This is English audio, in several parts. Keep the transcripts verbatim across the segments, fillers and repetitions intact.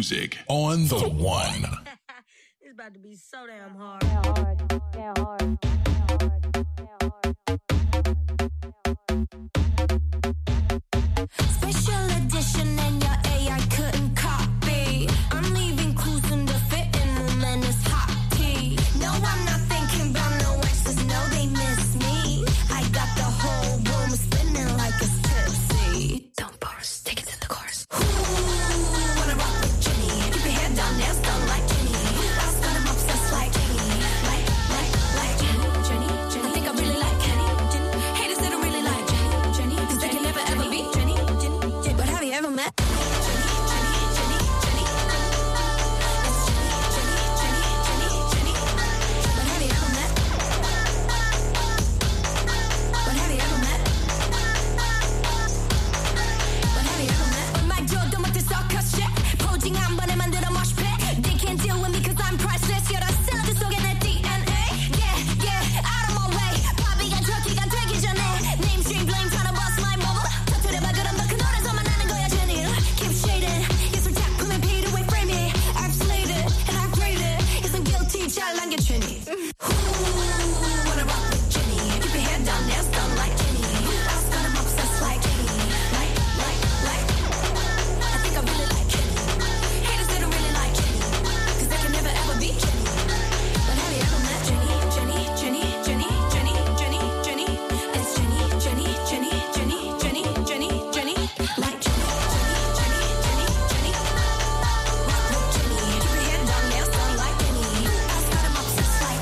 music on the one. It's about to be so damn hard. hard, yeah, hard. Special edition and your A I couldn't copy. I'm leaving clues in the fitting room and it's hot tea. No, I'm not thinking about no exes. No, they miss me. I got the whole room spinning like it's tipsy. Don't burst, take it to the chorus. Ooh, wanna rock with Jenny? Keep your head down, nails done like Jenny. I've got him obsessed like Jenny. Like, like, like Jenny, Jenny, Jenny. I think I really like Jenny, Jenny. Haters that don't really like Jenny, Jenny. Cause they can never ever be Jenny, Jenny, Jenny. But have you ever met Jenny, Jenny, Jenny, Jenny? It's Jenny, Jenny, Jenny, Jenny, Jenny. But have you ever met? But have you ever met? But have you ever met? My jaw don't want this circus shit. Posing 한 번에 만들어 mosh pit. They can't deal with me cause I'm priceless. You're the cylinder 속에 내 D N A. Yeah, yeah, out of my way. 바비가 저기가 되기 전에. Mainstream blame tryna bust my bubble. 터뜨려봐 그럼 너 그 노래서만 하는 거야 Jenny. Keep shading. 예술 작품에 paid away frame it. I've slayed it and I've graded. Yes I'm guilty 잘 남겨 Jenny. Ooh, wanna rock with Jenny. Keep your head down, nails done like Jenny. I've got him obsessed like Jenny. Like, like, like. I think I really like Jenny. Haters that don't really like Jenny. Cause they can never ever be Jenny. But have you ever met Jenny, Jenny, Jenny, Jenny, Jenny, Jenny, Jenny? It's Jenny, Jenny, Jenny, Jenny, Jenny, Jenny, Jenny. Like Jenny, Jenny, Jenny, Jenny, Jenny. Rock with Jenny. Keep your head down, nails done like Jenny. I've got him obsessed like.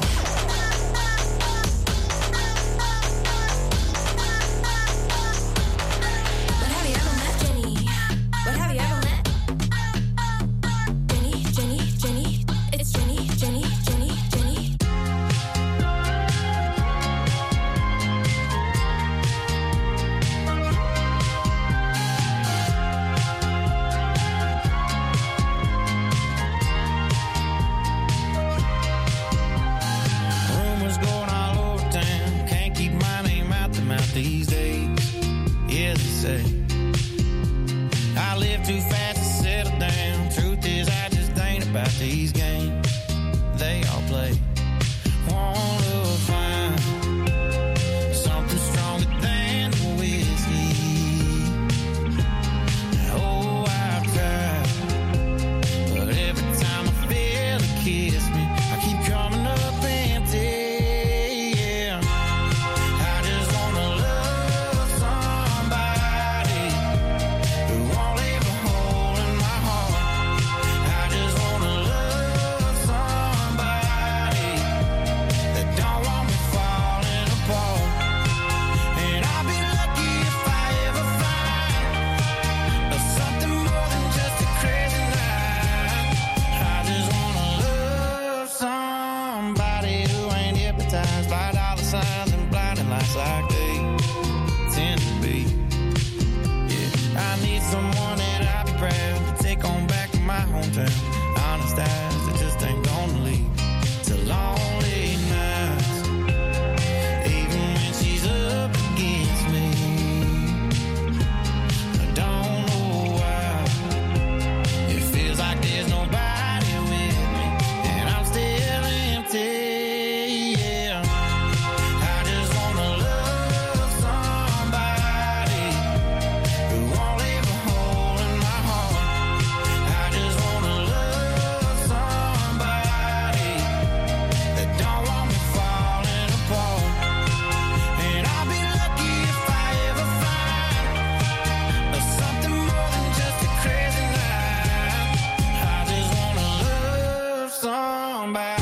But have you ever met Jenny? But have you ever met Jenny, Jenny, Jenny? It's Jenny, Jenny, Jenny, Jenny. Rumors going all over town. Can't keep my name out the mouth these days. Yeah, they say I live too fast to settle down. Truth is, I just ain't about these games they all play. Wanna find something stronger than whiskey. Oh, I've tried, but every time I feel it kiss me, I keep coming up empty. Yeah, I just wanna love somebody who won't leave a hole in my heart. I just wanna love somebody that don't want me falling apart. And I'll be lucky if I ever find something more than just a crazy night. I just wanna love somebody who ain't hypnotized by dollar signs and blinding lights like they tend to be. Yeah, I need someone that I'll be proud to take on back to my hometown. Honest eyes that just ain't gonna leave to lonely nights. Even when she's up against me, I don't know why. It feels like there's nobody with me, and I'm still empty. Yeah, I just wanna love somebody who won't leave a hole in my heart. I just wanna love somebody that don't want me falling apart. And I'll be lucky if I ever find something more than just a crazy night. I just wanna love somebody.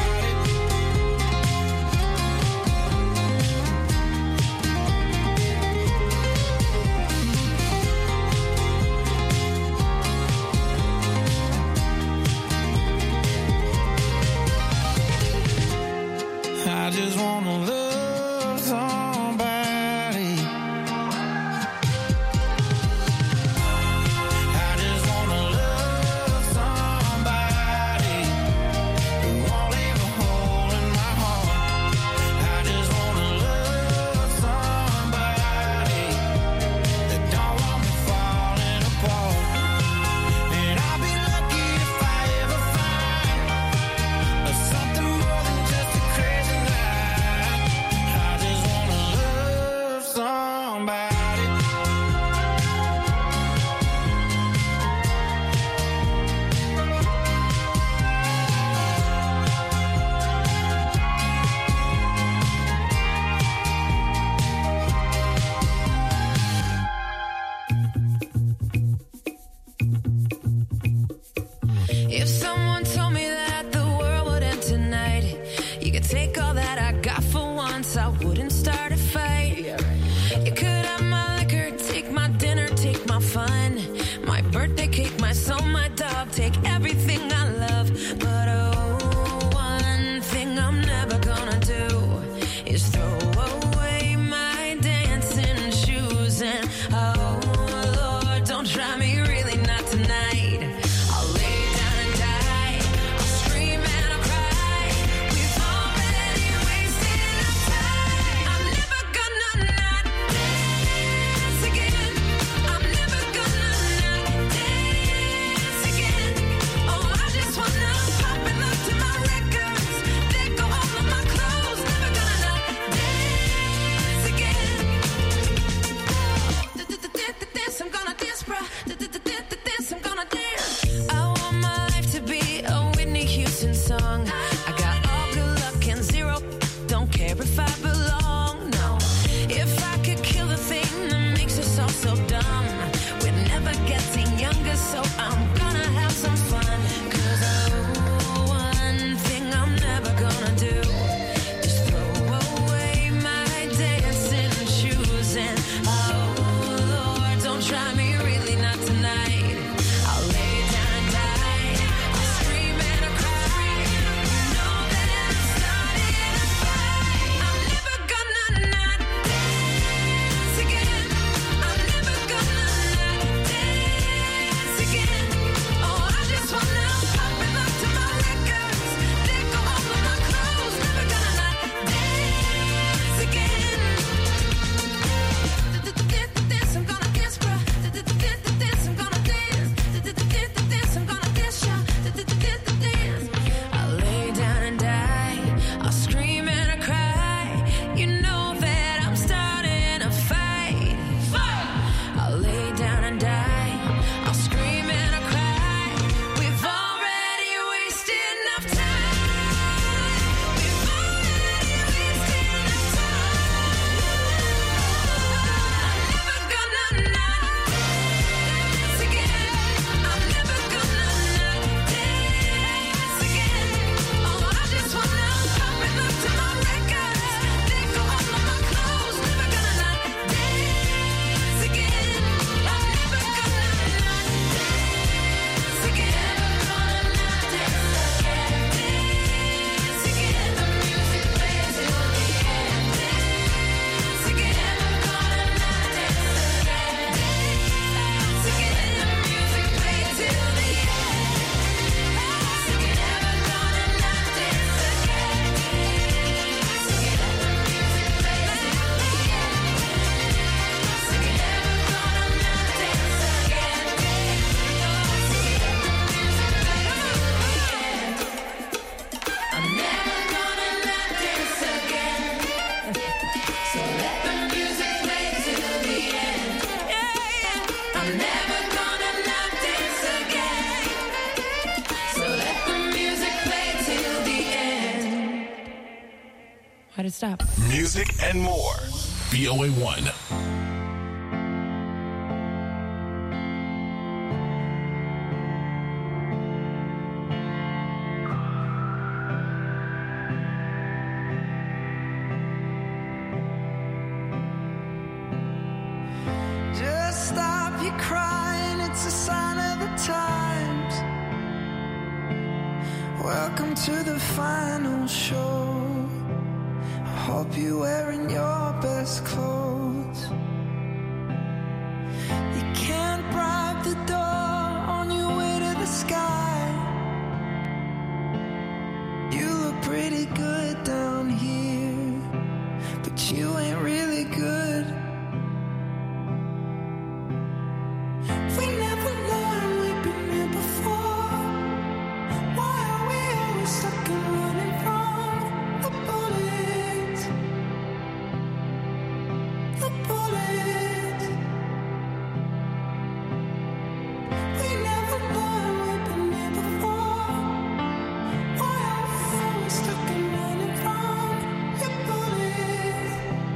I just wanna love somebody. I just wanna love somebody who won't leave a hole in my heart. I just wanna love somebody that don't want me falling apart. And I'll be lucky if I promise I wouldn't start a fight. You could have my liquor, take my dinner, take my fun, my birthday cake, my soul, my dog, take everything I love. But oh, one thing I'm never gonna do is throw away my dancing shoes. And oh Lord, don't try me, really not tonight. I'll lay down and die, I'll scream and I'll cry. We've already wasted our time. I'm never gonna not dance again. I'm never gonna not dance again. Oh, I just wanna pop and look to my records, let go all of my clothes. Never gonna not dance again. Dance, I'm gonna dance, bruh. Dance, I'm gonna dance. I want my life to be a Whitney Houston song. I got all good luck and zero, don't care if I belong, no. If I could kill the thing that makes us all so dumb, we're never getting younger, so I'm gonna have some fun. Cause oh, one thing I'm never gonna do is throw away my dancing shoes. And oh Lord, don't try me, really not tonight. I'll lay down and die, I'll scream and I'll cry. You know that I'm starting a fight. I'm never gonna not dance again. I'm never gonna not dance again. Oh, I just wanna pop and look to my records, let go all of my clothes. Never gonna not dance again. Dance, I'm gonna dance, bruh. Dance, I'm gonna dance. Dance, I'm gonna dance, y'all. Dance. I'll lay down and die, I'll scream and I cry. You know that I'm starting a fight. I'll lay down and die, I'll scream and I cry. We've already wasted enough time. We've already wasted enough time. I'm never gonna not dance again. I'm never gonna not dance again. Oh, I just wanna pop and look to my records, let go all of my clothes. Never gonna not dance again. I'm never gonna not dance again. Gonna not dance again. Dance again. The music plays till the end. Dance again. I'm gonna not dance again. Dance again. The music plays till the end. Dance again. Never gonna not dance again. Dance again. The music plays till the end. Dance again. Never gonna not dance again. Dance again. The music plays till the end. I'm never gonna not dance again. So let the music play till the end. I'm never gonna not dance again. So let the music play till the end. Why'd it stop? Music and more. B O A one. Just stop your crying, it's a sign of the times. Welcome to the final show. I hope you're wearing your best clothes. You can't bribe the door on your way to the sky. You look pretty good down here, but you ain't really good. We never learned, we've been here before. Why are we always stuck and running from the bullets? The bullets. We never learned, we've been here before. Why are we always stuck and running from your bullets?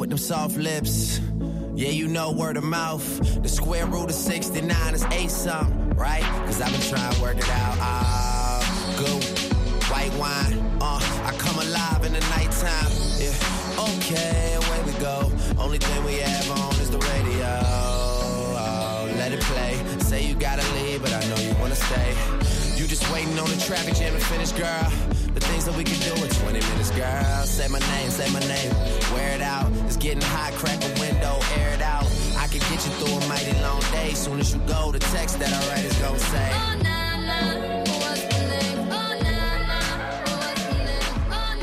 with them soft lips. Yeah, you know word of mouth. The square root of sixty-nine is eight something, right? Cause I've been trying to work it out. Ah, good. White wine, uh, I come alive in the nighttime. Yeah, okay, away we go. Only thing we have on is the radio. Oh, let it play. Say you gotta leave, but I know you wanna stay. You just waiting on the traffic jam to finish, girl. The things that we can do in twenty minutes, girl. Say my name, say my name. Wear it out. It's getting hot, crack a window, air it out. I can get you through a mighty long day. Soon as you go, the text that I write is gonna say, oh, nah, nah. What's the name? Oh, nah, nah. What's the name? Oh,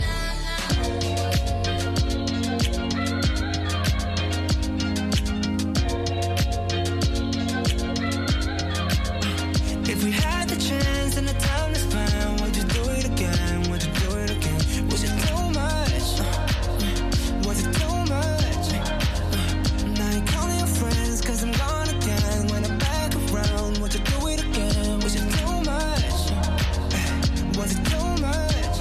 nah, nah. If we had the chance and the time to spend, would you do it again? Would you do it again? Was it too much? Was it too much? Now you're calling your friends cause I'm gone again. When I'm back around, would you do it again? Was it too much? Was it too much?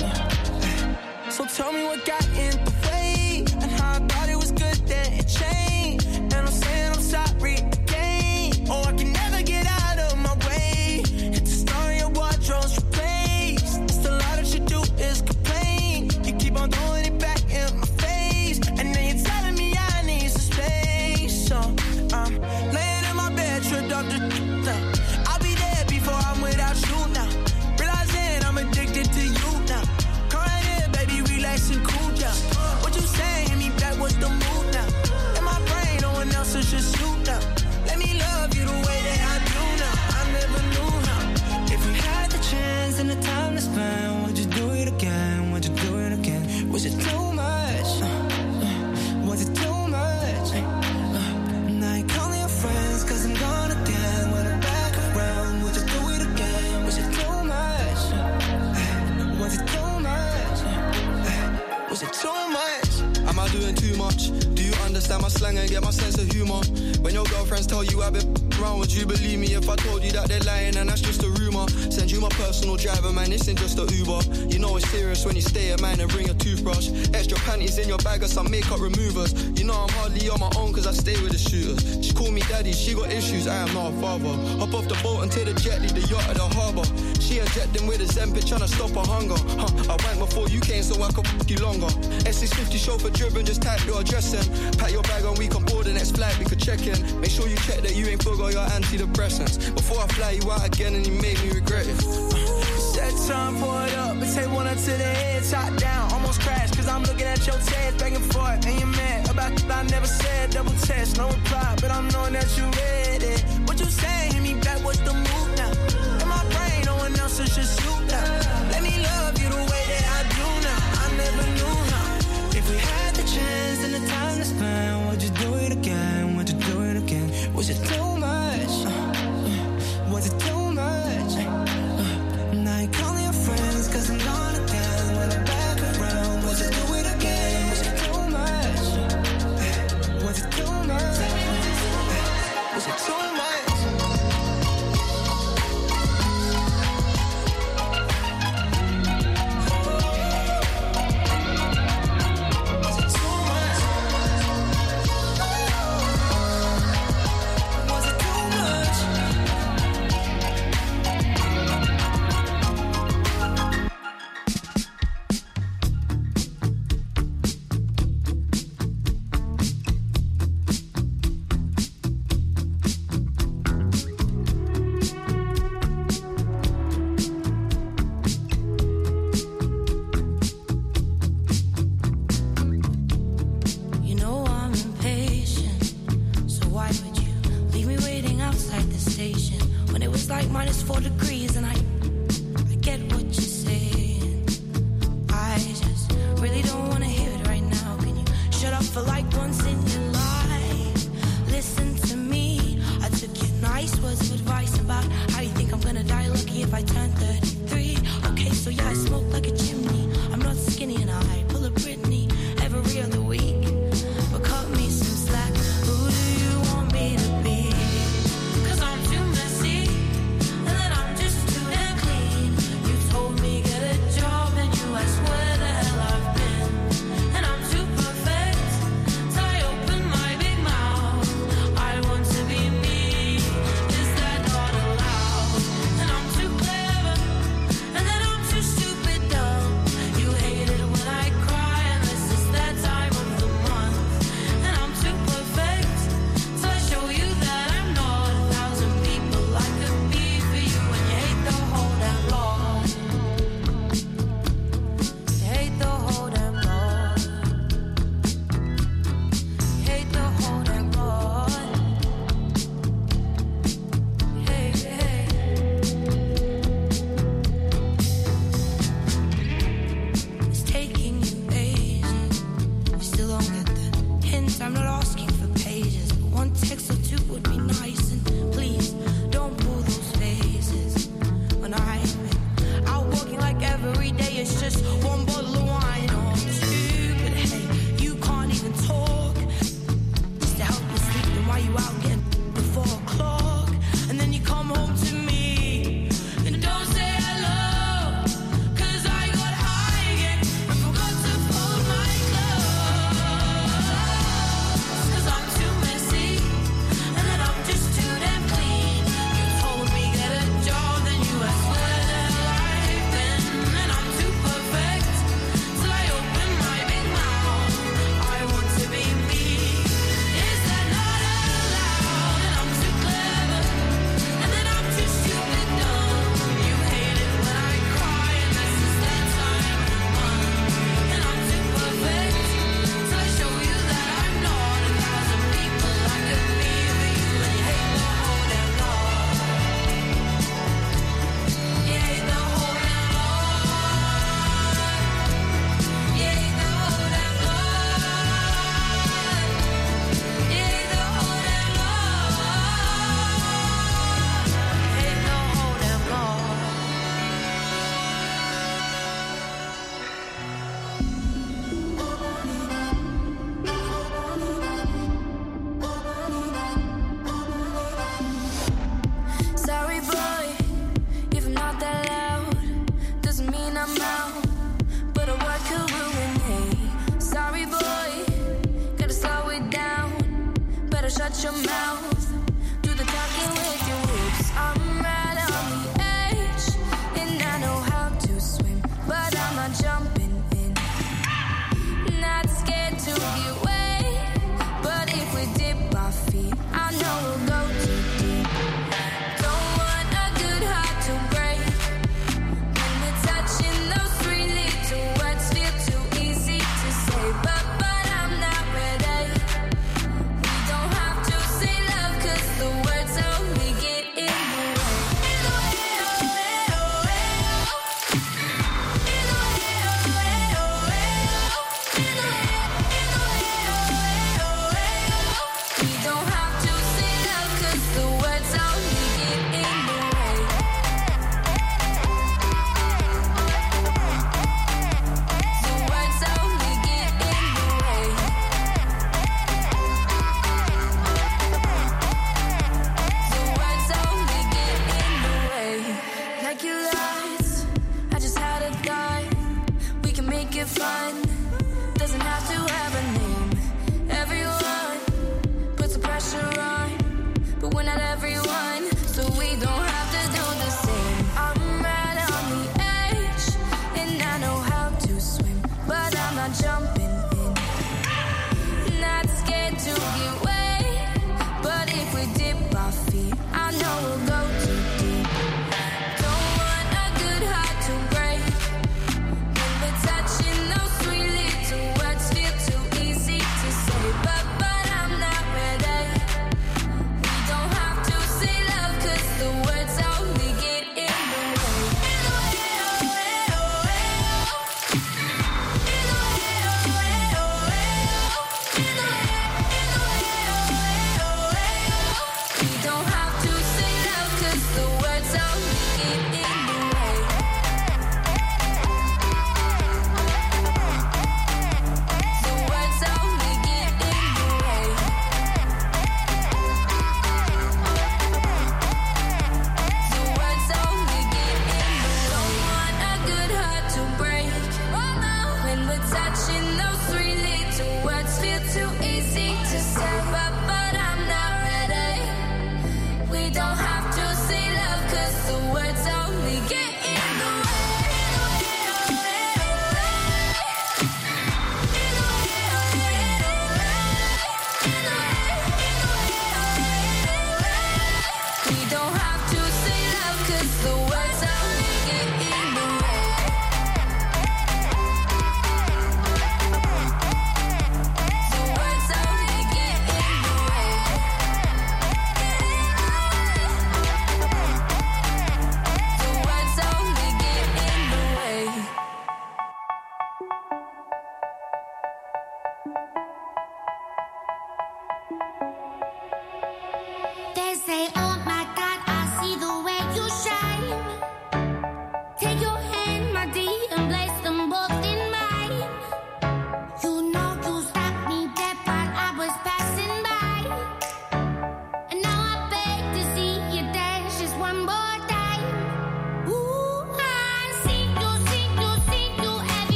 So tell me what got in the way, and how I thought it was good then it changed. And I'm saying I'm sorry again. Oh, I can never get out of my way. It's a story of wardrobes replaced. It's a lot that you do is complain. You keep on doing it back in my face, and then you're telling me I need some space. So I'm laying in my bed, tripped off the now. I'll be there before I'm without you now. Realizing I'm addicted to you now. Come right here, baby, relax and cool down. What you saying? Hit me back, what's the mood now? In my brain, no one else is just you now. Let me love you the way that I do now. I never knew how. If we had the chance and the time to spend, would you do it again? Would you do it again? Was it too much? Was it too much? Now you're calling your friends cause I'm gone again. When I'm back around, would you do it again? Was it too much? Was it too much? Was it too much? Am I doing too much? Do you understand my slang and get my sense of humor? When your girlfriends tell you I've been around, would you believe me if I told you that they're lying and that's just a rumour? Send you my personal driver, man, this ain't just a Uber. You know it's serious when you stay at mine and bring a toothbrush. Extra panties in your bag or some makeup removers. You know I'm hardly on my own cause I stay with the shooters. She call me daddy, she got issues, I am not a father. Hop off the boat and take the jet, leave the yacht at the harbour. She ejecting with a Zempic trying to stop her hunger. Huh, I went before you came so I could f*** you longer. S six fifty chauffeur driven, just type your address in. Pack your bag and we can board the next flight, we could check in. Make sure you check that you ain't forgot your antidepressants before I fly you out again and you made me regret it. Set time, pour it up, and take one up to the head, top down, almost crashed, cause I'm looking at your tears back and forth, and you're mad about that I never said, double test, no reply, but I'm knowing that you read it. What you saying, hit me back, what's the move now? In my brain, no one else is just you now. Let me love you the way that I do now, I never knew how. If we had the chance and the time to spend, would you do it again, would you do it again? Was it too much? Was it too much? Now you're calling your friends cause I'm gone again. When I'm back around, would you do it again? Was it too much? Was it too much? Was it too much? Tired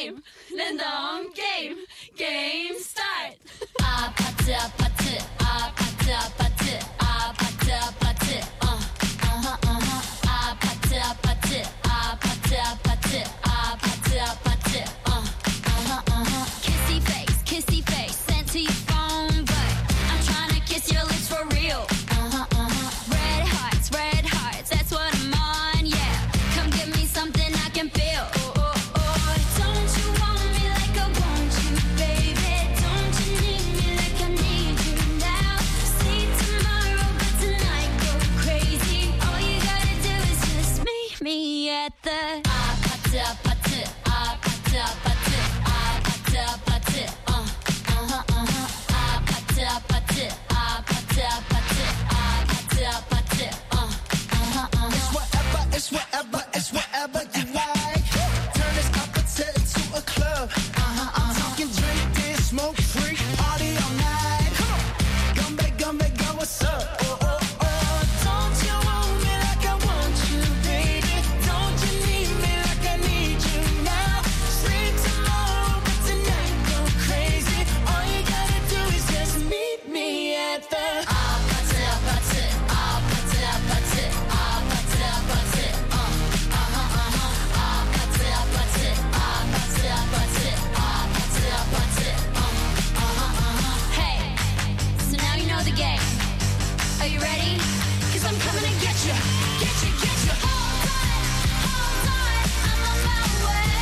game. 랜덤 게임. 게임 스타트. 아파트 아파트 아파트 아파트 아파트 아파트 어 어허 어허 아파트 아파트 아파트 아파트 아파트 아파트 어 어허 어허 kissy face kissy face sent to your phone but I'm trying to kiss your lips for real uh-huh uh-huh red hearts red hearts that's what I'm on yeah come give me something I can feel oh oh oh don't you want me like I want you baby don't you need me like I need you now see tomorrow but tonight go crazy all you gotta do is just meet me at the 아파트 아파트 아파트 아파트 아파트 아파트 어 어허 어허 아파트 아파트 아파트 아파트 아파트 아파트 어 어허 어허 It's whatever, it's whatever, it's whatever you like. Turn this opposite into a club. Uh-huh, I'm talking drink, dance, smoke, free, party all night. Come on, come back, come back, girl, what's up? Oh, oh, oh, don't you want me like I want you, baby? Don't you need me like I need you now? Sleep tomorrow, but tonight go crazy. All you gotta do is just meet me at the 아파트 아파트 아파트 아파트 아파트 아파트 어 어허 어허 아파트 아파트 아파트 아파트 아파트 아파트 어 어허 어허 Hey, so now you know the game. Are you ready? 'Cause I'm coming to get you, get you, get you. Hold on, hold on, I'm on my way.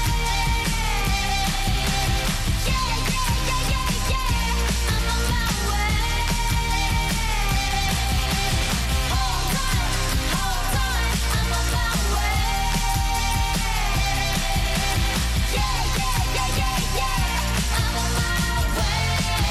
Yeah, yeah, yeah, yeah, yeah, I'm on my way. Hold on, hold on, I'm on my way. Yeah, yeah, yeah, yeah, yeah, I'm on my way.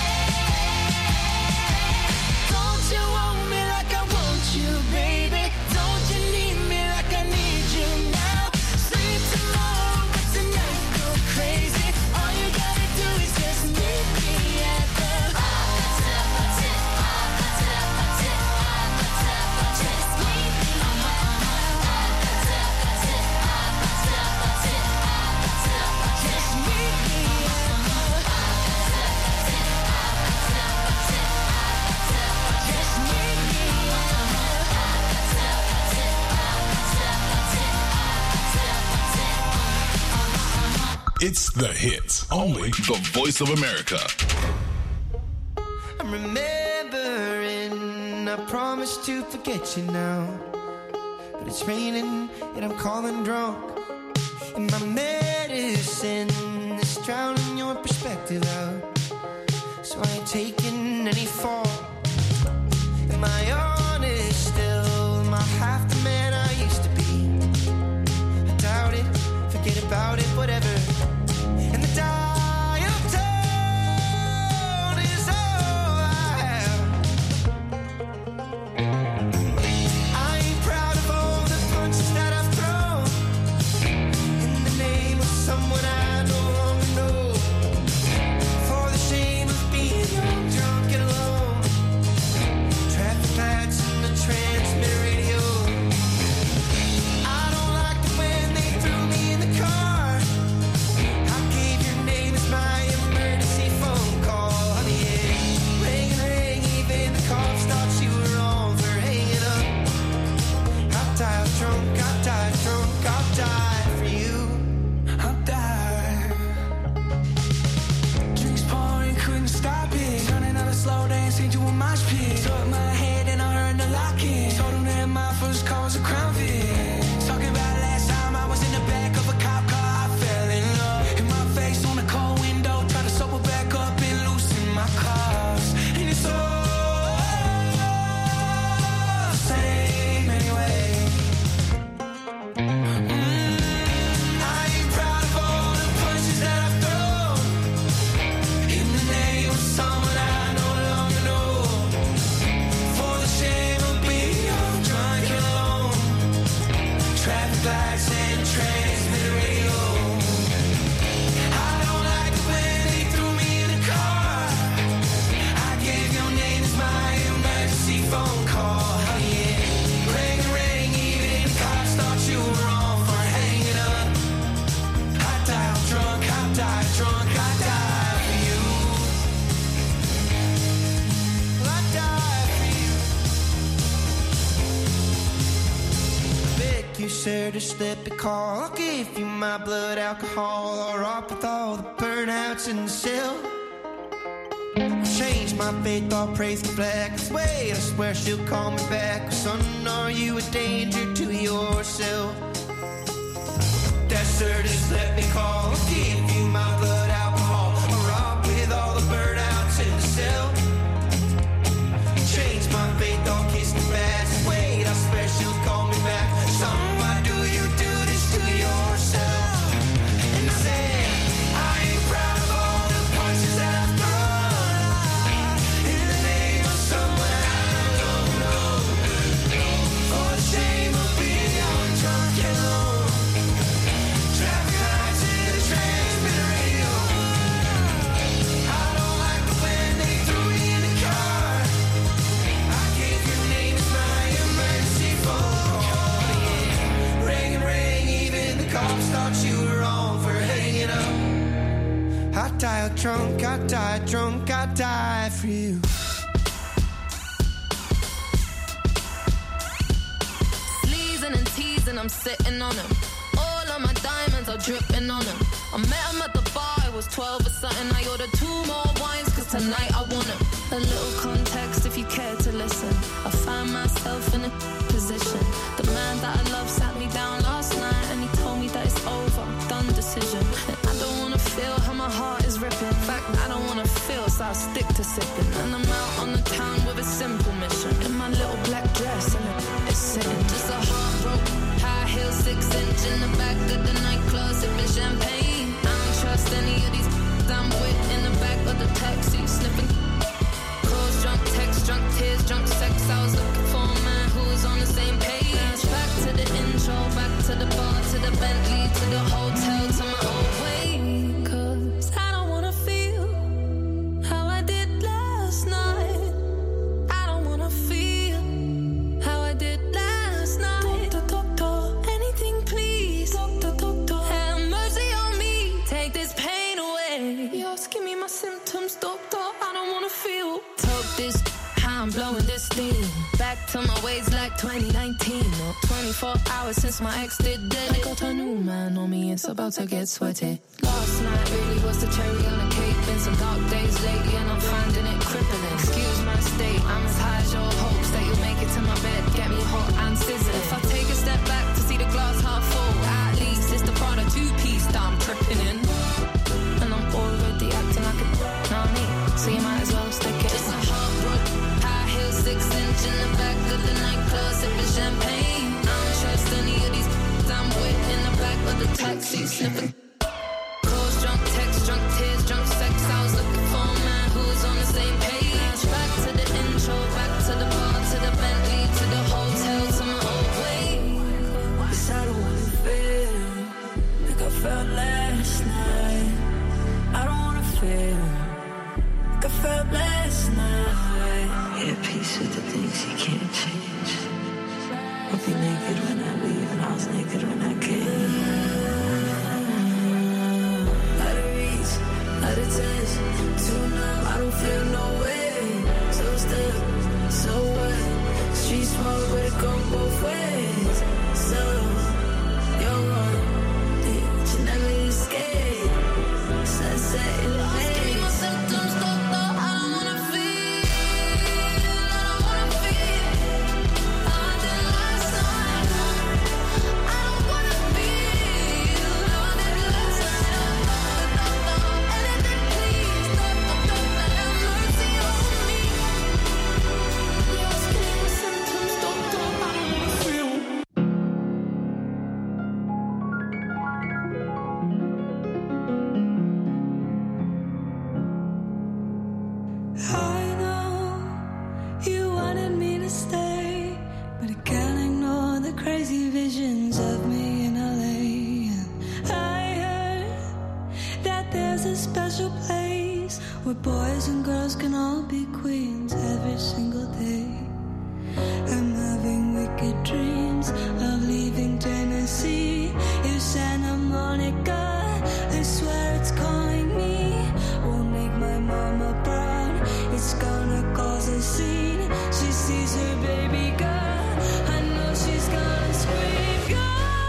Don't you want me like I want you, baby? Don't you need me like I need you now? Sleep tomorrow, but tonight go crazy. All you gotta do is just meet me at the 아파트 아파트 아파트 아파트 아파트 아파트 just meet me. 아파트 아파트 아파트 아파트 아파트 아파트 just meet me at the just meet me It's the hits. Only the Voice of America. I'm remembering I promised to forget you now, but it's raining and I'm calling drunk, and my medicine is drowning your perspective out, so I ain't taking any fall. Am I honest still? Am I half the man I used to be? I doubt it, forget about it, whatever. And the dial tone is all I have. I ain't proud of all the punches that I've thrown in the name of someone I no longer know. For the shame of being young, drunk and alone. Traffic lights her to slip a call. I'll give you my blood alcohol, or up with all the burnouts in the cell. Change my faith, I'll praise the black. Wait, I swear she'll call me back. Son, are you a danger to yourself? That's her, just let me call. I'll give you my blood alcohol, or up with all the burnouts in the cell. Change my faith, I'll kiss the fast. Wait, I swear she'll call me back. Son, why do you do this to yourself? And I said, I ain't proud of all the punches that I've thrown in the name of someone I don't know. For the shame of being young, drunk, and alone. Traffic lights in the transmitter radio. I don't like the way they threw me in the car. I gave your name as my emergency phone call. Yeah. Ring and ring, even the cops thought you were wrong for hanging up. I died drunk, I died drunk, I died for you. Sleazing and teasing, I'm sitting on him. All of my diamonds are dripping on him. I met him at the bar, I was twelve or something. I ordered two more wines, cause tonight I want him. A little context if you care to listen. I found myself in a position. The man that I love sat me down last night and he told me that it's over, done decision. And I don't wanna feel how my heart is ripping. In fact, I don't wanna feel, so I'll stick to sipping. And I'm out on the town with a simple mission. In my little black dress and it's sitting. Just a heartbroken, high heel, six inch in the back of the nightclub, sipping champagne. I don't trust any of these I'm with in the back of the taxi, sniffing calls, drunk text, drunk tears, drunk sex. I was looking for a man who was on the same page. Back to the intro, back to the bar, to the Bentley, to the hotel, to my old way. Cause I don't wanna feel how I did last night. I don't wanna feel how I did last night. Doctor, doctor, anything please. Doctor, doctor, have mercy on me. Take this pain away. You're asking me my symptoms, doctor. I don't wanna feel. Talk this, how I'm blowing this steam. Back to my ways like twenty nineteen. Or twenty-four hours since my ex did dead. I got a new man on me, it's about to get sweaty. Last night really was the cherry on the cake. Been some dark days lately and I'm finding it crippling. Excuse my state, I'm as high as your hopes that you'll make it to my bed. Get me hot and sizzling. If I take a step back to see the glass half full, at least it's the Prada two-piece that I'm tripping in. And I'm already acting like a not me, so you might as well stick it. Just a heartbroken, high heel, six inch in the back of the nightclub, sipping champagne. I don't trust any of these I'm with in the back of the taxi, sniffing calls, drunk text, drunk tears, drunk sex. I was looking for a man who was on the same page. Back to the intro, back to the bar, to the Bentley, to the hotel, to my old way. Cause I don't wanna feel like I felt last night. I don't wanna feel like I felt last night. At peace with the things you can't change. I'll be naked when I leave and I was naked when I came. Out of reach, out of touch, too numb, I don't feel no way. So still, so what? Street smoke, but it come both ways. So, you're wrong, but you never escape. Sunset in the Give me my face. symptoms, doctor. I don't wanna feel, I don't wanna feel how I did last night. I don't wanna feel how I did last night. Doctor, anything please. Doctor, doctor, have mercy on me. You're asking me my symptoms, doctor. I don't wanna feel. I know you wanted me to stay, but I can't ignore the crazy visions of me in L A. And I heard that there's a special place where boys and girls can all be queens every single day. I'm having wicked dreams of leaving Tennessee. If Santa Monica, I swear it's calling me. Won't make my mama proud. It's gonna cause a scene. She sees her baby girl. I know she's gonna scream, God.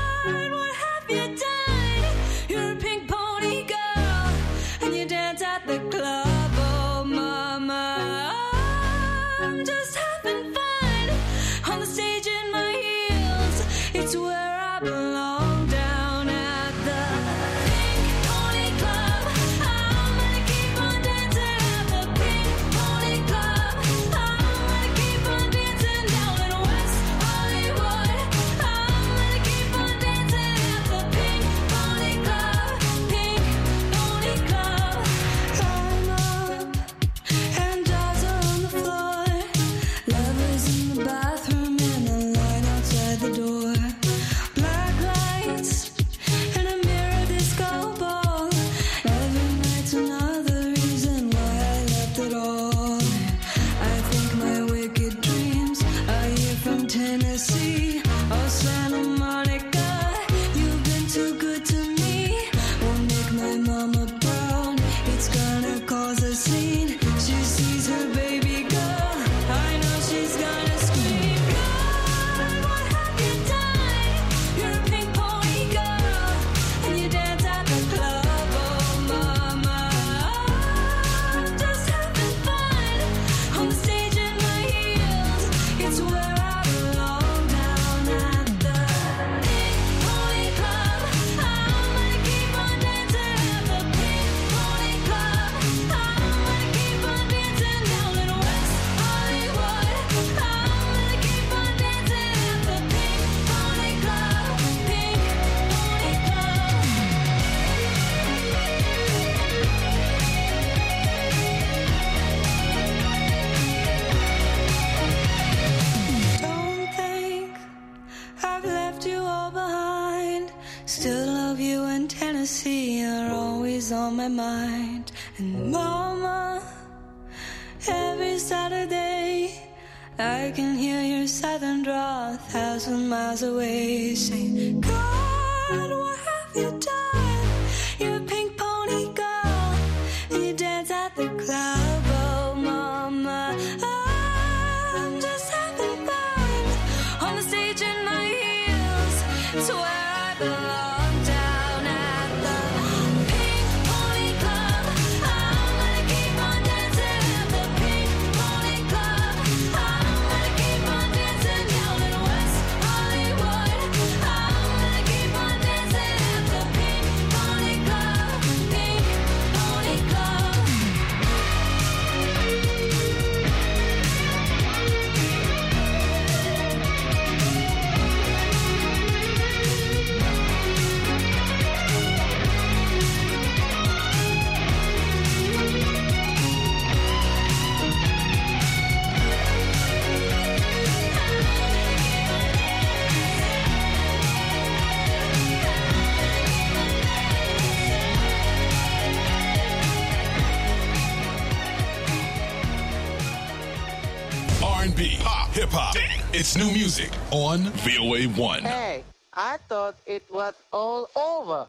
and Tennessee are always on my mind. And Mama, every Saturday I can hear your southern drawl a thousand miles away, saying, God, what have you done? You're a pink pony girl, and you dance at the club. Oh, Mama, I'm just having fun on the stage in my heels. It's where I belong, down at the Pink Pony Club. I'm gonna keep on dancing at the Pink Pony Club. I'm gonna keep on dancing down in West Hollywood. I'm gonna keep on dancing at the Pink Pony Club. Pink Pony Club. R and B, pop, hip hop. It's new music on V O A one. Hey, I thought it was all over.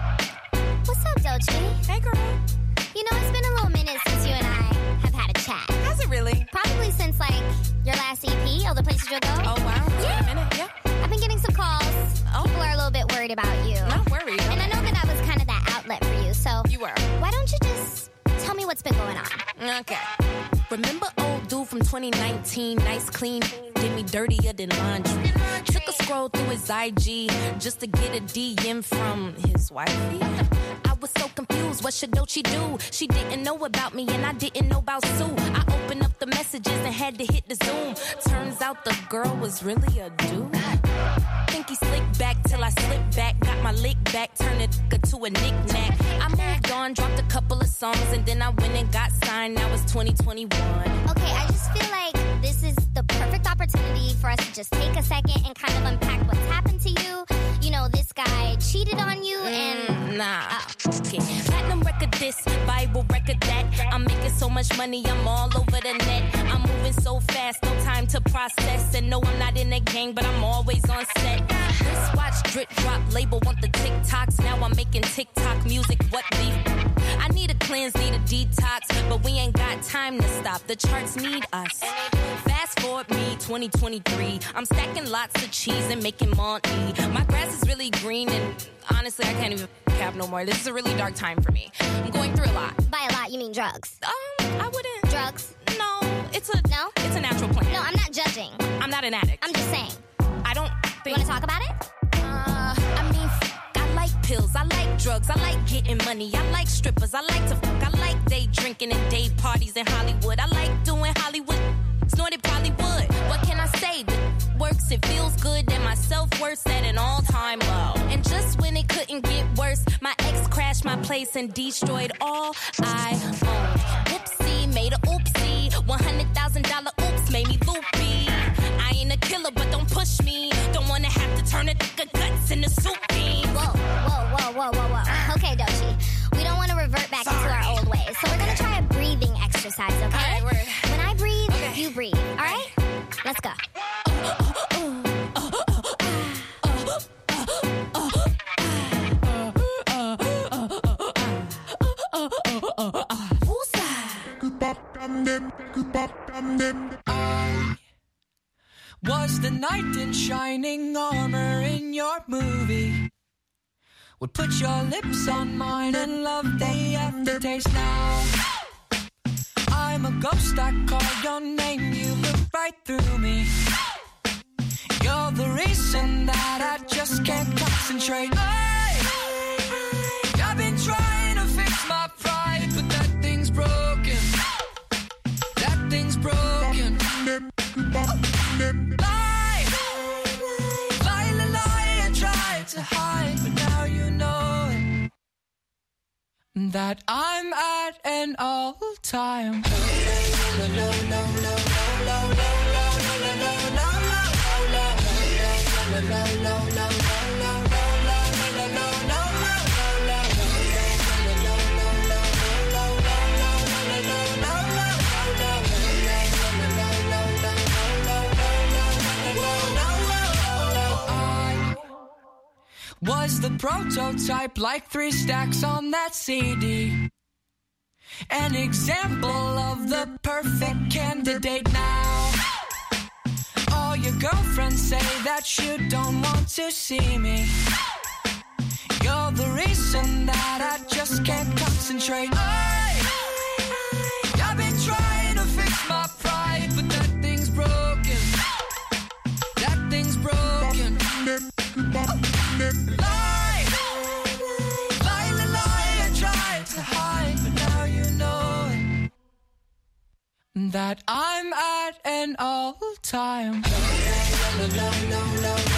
What's up, Doechii? Hey, girl. You know, it's been a little minute since you and I have had a chat. Has it really? Probably since, like, your last E P, All the Places You'll Go. Oh, wow. It's yeah. been a minute, yeah. I've been getting some calls. Oh. People are a little bit worried about you. Not worried. And I know that I was kind of that outlet for you, so... You were. Why don't you just tell me what's been going on? Okay. Remember old dude from twenty nineteen, nice clean, did me dirtier than laundry. Took a scroll through his I G just to get a D M from his wifey. I was so confused, what should Doechii do? She didn't know about me and I didn't know about Sue. I opened up the messages and had to hit the zoom. Turns out the girl was really a dude. Think he slicked back till I slipped back, got my lick back, turned it to a knick-knack. I moved on, dropped a couple of songs, and then I went and got signed. Now it's twenty twenty-one. Okay, I just feel like this is the perfect opportunity for us to just take a second and kind of unpack what's happened to you. You know, this guy cheated on you and... Mm, nah. Oh. Okay. Platinum record this, Bible record that. I'm making so much money, I'm all over the net. I'm moving so fast, no time to process. And no, I'm not in a gang, but I'm always on set. Wristwatch, drip drop, label want the TikToks. Now I'm making TikTok music, what beef? I need a cleanse, need a detox, but we ain't got time to stop. The charts need us. Fast forward me, twenty twenty-three. I'm stacking lots of cheese and making money. My grass is really green and honestly, I can't even cap no more. This is a really dark time for me. I'm going through a lot. By a lot, you mean drugs? Um, I wouldn't. Drugs? No, it's a no. It's a natural plant. No, I'm not judging. I'm not an addict. I'm just saying. I don't think. You want to talk about it? Uh, I mean, I like pills. I like drugs. I like getting money. I like strippers. I like to fuck. I like day drinking and day parties in Hollywood. I like doing Hollywood. Snorted probably would. What can I say? That works. It feels good. And my self-worth's at an all-time low. And just when it couldn't get worse, my ex crashed my place and destroyed all I owned. Whoopsie, made a oopsie. one hundred thousand dollars oops made me loopy. I ain't a killer, but don't push me. Don't wanna have to turn a nigga guts into soup beans. Whoa, whoa, whoa, whoa, whoa, whoa. Okay, Doechii. We don't want to revert back Sorry. into our old ways. So we're gonna try a breathing exercise, okay? All right, we're... When I breathe, okay. you breathe. All right? Let's go. Was the knight in shining armor in your movie? Would put your lips on mine and love the aftertaste now. I'm a ghost, I call your name, you look right through me. You're the reason that I just can't concentrate. Hey, I've been trying to fix my pride, but that thing's broken. That thing's broken. Lie, lie, lie, lie, and try to hide, but now you know it. That I'm at an all-time. Was the prototype like three stacks on that C D? An example of the perfect candidate now. All your girlfriends say that you don't want to see me. You're the reason that I just can't concentrate. I, I've been trying to fix my pride, but that thing's broken. That thing's broken. Lie, lie, lie, lie. I tried to hide, but now you know it. That I'm at an all-time low, low, low, low, low.